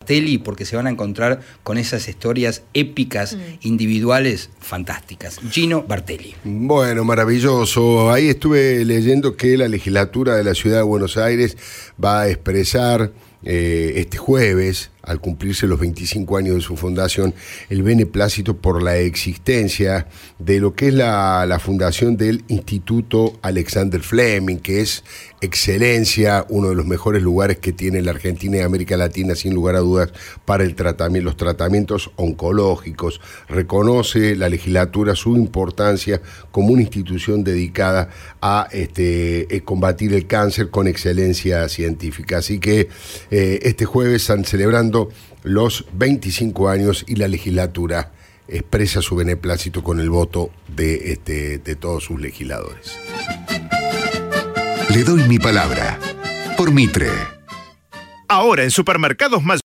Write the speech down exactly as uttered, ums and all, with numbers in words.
Bartelli, porque se van a encontrar con esas historias épicas, mm. individuales, fantásticas. Gino Bartelli. Bueno, maravilloso. Ahí estuve leyendo que la legislatura de la Ciudad de Buenos Aires va a expresar eh, este jueves, al cumplirse los veinticinco años de su fundación, el beneplácito por la existencia de lo que es la, la fundación del Instituto Alexander Fleming, que es excelencia, uno de los mejores lugares que tiene la Argentina y América Latina, sin lugar a dudas, para el tratamiento, los tratamientos oncológicos. Reconoce la legislatura su importancia como una institución dedicada a este, combatir el cáncer con excelencia científica. Así que eh, este jueves están celebrando los veinticinco años y la legislatura expresa su beneplácito con el voto de, este, de todos sus legisladores. Le doy mi palabra por Mitre. Ahora en Supermercados Más